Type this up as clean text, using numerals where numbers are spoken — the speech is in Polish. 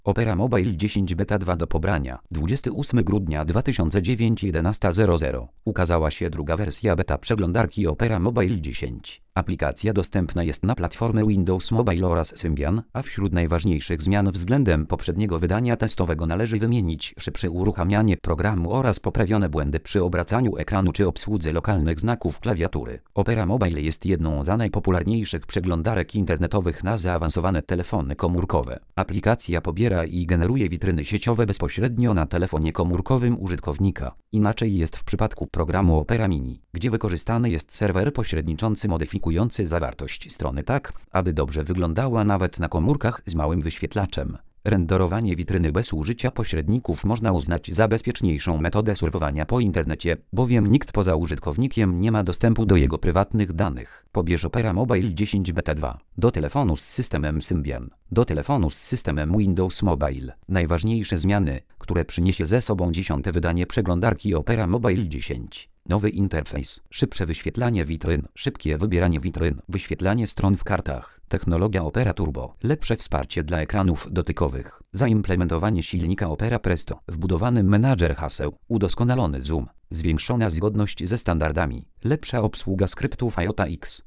Opera Mobile 10 Beta 2 do pobrania. 28 grudnia 2009 11:00. Ukazała się druga wersja beta przeglądarki Opera Mobile 10. Aplikacja dostępna jest na platformę Windows Mobile oraz Symbian, a wśród najważniejszych zmian względem poprzedniego wydania testowego należy wymienić szybsze uruchamianie programu oraz poprawione błędy przy obracaniu ekranu czy obsłudze lokalnych znaków klawiatury. Opera Mobile jest jedną z najpopularniejszych przeglądarek internetowych na zaawansowane telefony komórkowe. Aplikacja pobiera i generuje witryny sieciowe bezpośrednio na telefonie komórkowym użytkownika. Inaczej jest w przypadku programu Opera Mini, gdzie wykorzystany jest serwer pośredniczący modyfikujący zawartość strony tak, aby dobrze wyglądała nawet na komórkach z małym wyświetlaczem. Renderowanie witryny bez użycia pośredników można uznać za bezpieczniejszą metodę surfowania po internecie, bowiem nikt poza użytkownikiem nie ma dostępu do jego prywatnych danych. Pobierz Opera Mobile 10 Beta 2 do telefonu z systemem Symbian, do telefonu z systemem Windows Mobile. Najważniejsze zmiany, które przyniesie ze sobą 10. wydanie przeglądarki Opera Mobile 10. Nowy interfejs, szybsze wyświetlanie witryn, szybkie wybieranie witryn, wyświetlanie stron w kartach, technologia Opera Turbo, lepsze wsparcie dla ekranów dotykowych, zaimplementowanie silnika Opera Presto, wbudowany menadżer haseł, udoskonalony zoom, zwiększona zgodność ze standardami, lepsza obsługa skryptów IOTA X,